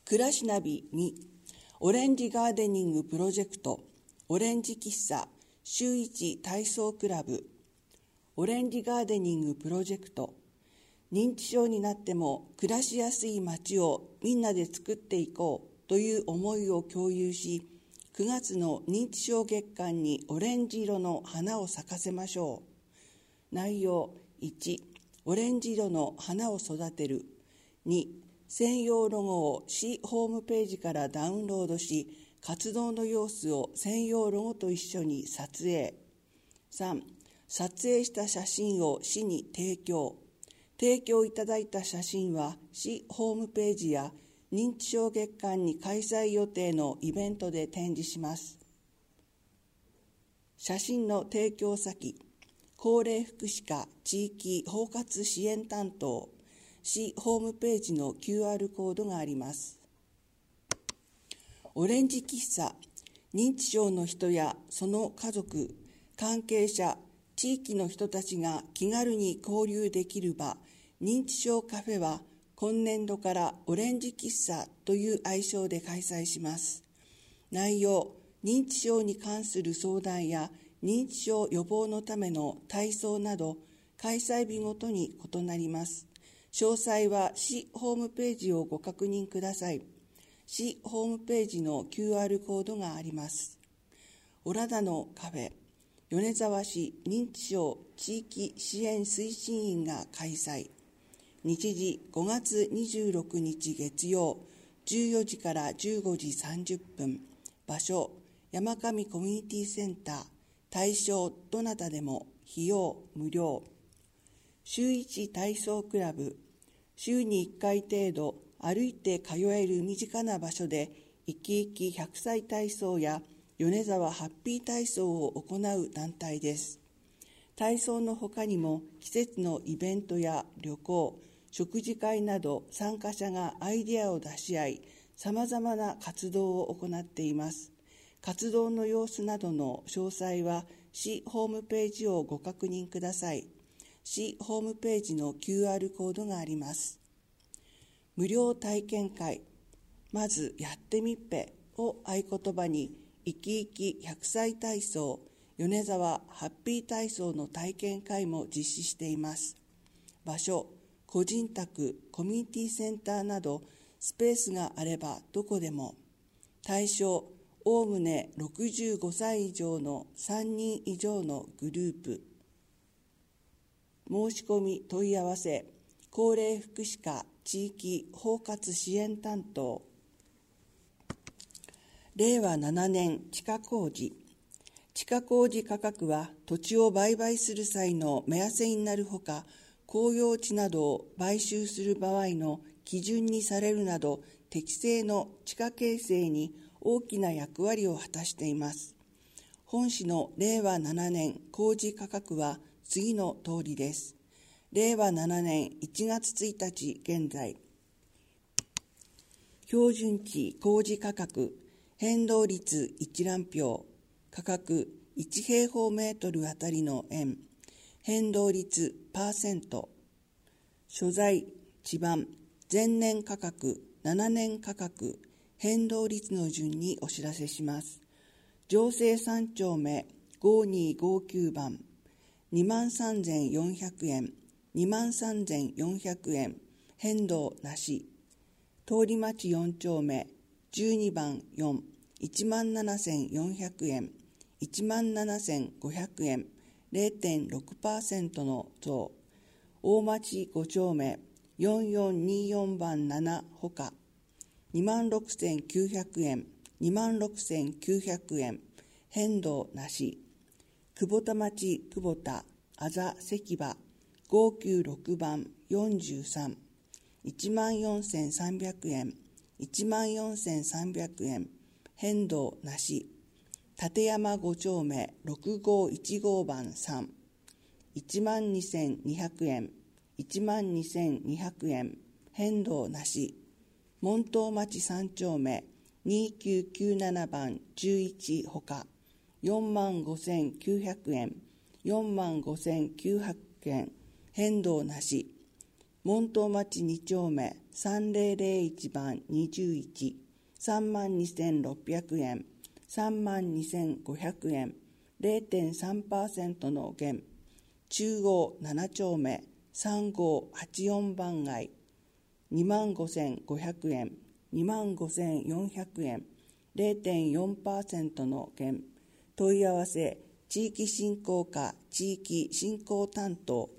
暮らしナビ2、オレンジガーデニングプロジェクト、オレンジ喫茶、週1体操クラブ、オレンジガーデニングプロジェクト、認知症になっても暮らしやすい街をみんなで作っていこうという思いを共有し、9月の認知症月間にオレンジ色の花を咲かせましょう。内容1、オレンジ色の花を育てる。2、専用ロゴを市ホームページからダウンロードし、活動の様子を専用ロゴと一緒に撮影。3、撮影した写真を市に提供いただいた写真は市ホームページや認知症月間に開催予定のイベントで展示します。写真の提供先、高齢福祉課地域包括支援担当、市ホームページの QR コードがあります。オレンジ喫茶、認知症の人やその家族、関係者、地域の人たちが気軽に交流できる場、認知症カフェは今年度からオレンジ喫茶という愛称で開催します。内容、認知症に関する相談や認知症予防のための体操など、開催日ごとに異なります。詳細は市ホームページをご確認ください。市ホームページの QR コードがあります。オラダのカフェ、米沢市認知症地域支援推進員が開催。日時5月26日月曜、14時から15時30分。場所、山上コミュニティセンター。対象、どなたでも。費用、無料。週1体操クラブ。週に1回程度、歩いて通える身近な場所で、生き生き100歳体操や米沢ハッピー体操を行う団体です。体操の他にも、季節のイベントや旅行、食事会など参加者がアイデアを出し合い、さまざまな活動を行っています。活動の様子などの詳細は市ホームページをご確認ください。市ホームページの QR コードがあります。無料体験会、まずやってみっぺを合言葉に、生き生き100歳体操、米沢ハッピー体操の体験会も実施しています。場所、個人宅、コミュニティセンターなどスペースがあればどこでも。対象、おおむね65歳以上の3人以上のグループ。申し込み問い合わせ、高齢福祉課地域包括支援担当。令和7年地価工事。地価工事価格は土地を売買する際の目安になるほか、公用地などを買収する場合の基準にされるなど、適正の地価形成に大きな役割を果たしています。本市の令和7年工事価格は次の通りです。令和7年1月1日現在、標準値工事価格、変動率一覧表、価格1平方メートルあたりの円、変動率パーセント、所在地番、前年価格、7年価格、変動率の順にお知らせします。城西3丁目5259番、23,400円、23,400円、変動なし。通り町4丁目12番4、17,400円、17,500円、0.6% の増。大町5丁目4424番7ほか、26,900円、26,900円、変動なし。久保田町久保田あざ関場596番43、14,300円、14,300円、変動なし。立山5丁目6515番3、12,200円、12,200円、変動なし。門東町3丁目2997番11ほか、45,900円、45,900円、変動なし。門東町2丁目 3001番21、32,600円、32,500円、0.3% の減。中央7丁目3584番街、25,500円、25,400円、0.4% の減。問い合わせ、地域振興課地域振興担当